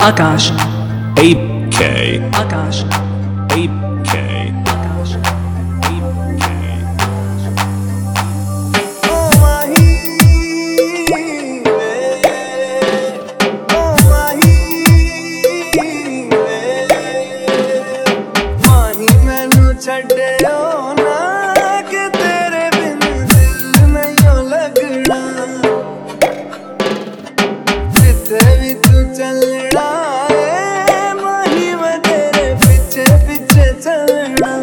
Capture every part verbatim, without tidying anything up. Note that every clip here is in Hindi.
आकाश eight K आकाश eight K आकाश छड्डियो ना कि तेरे बिन दिल नहीं लगना जिथे भी तू चलना है माही मैं तेरे पीछे पीछे चलना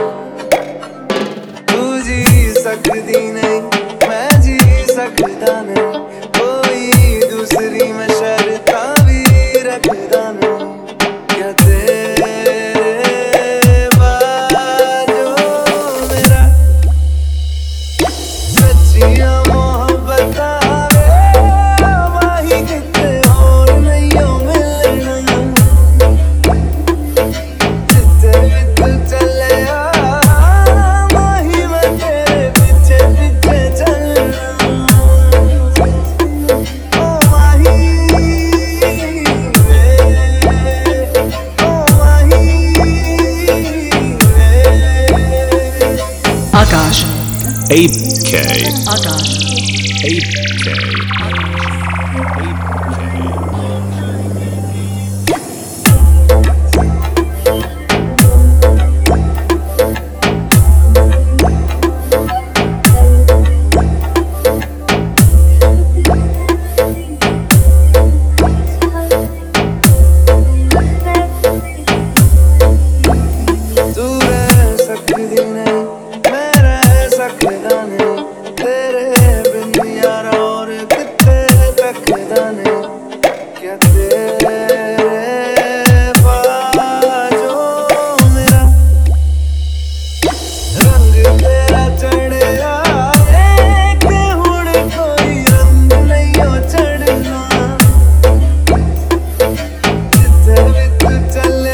तू जी सकती नहीं मैं जी सकता नहीं कोई दूसरी मैं शर्ता भी रखता नहीं क्या तेरे मोहब्बत माही कितने और नहीं मिलना जिथे भी तू चले माही मैं तेरे पीछे पीछे चलना ओ माही वे ओ माही वे आकाश eight K आकाश eight K eight K तू रह सकती नहीं मैं रह सकता नहीं तेरे बिन यार और कितने तकदा नहीं क्या तेरे बाजो मेरा रंग तेरा चढ़या एक हुण कोई रंग नहीं हो चढ़ना जिथे भी तू चले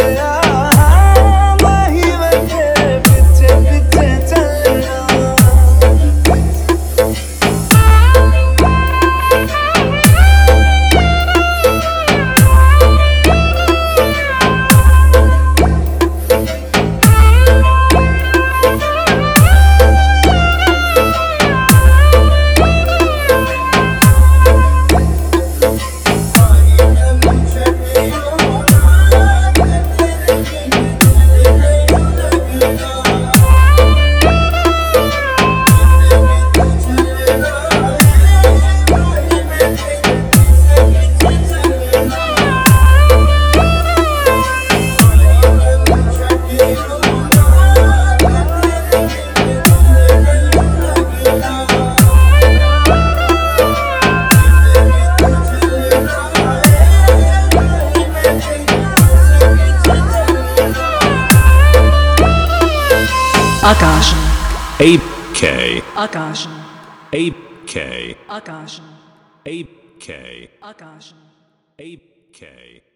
आकाश eight K आकाश eight K आकाश eight K आकाश eight K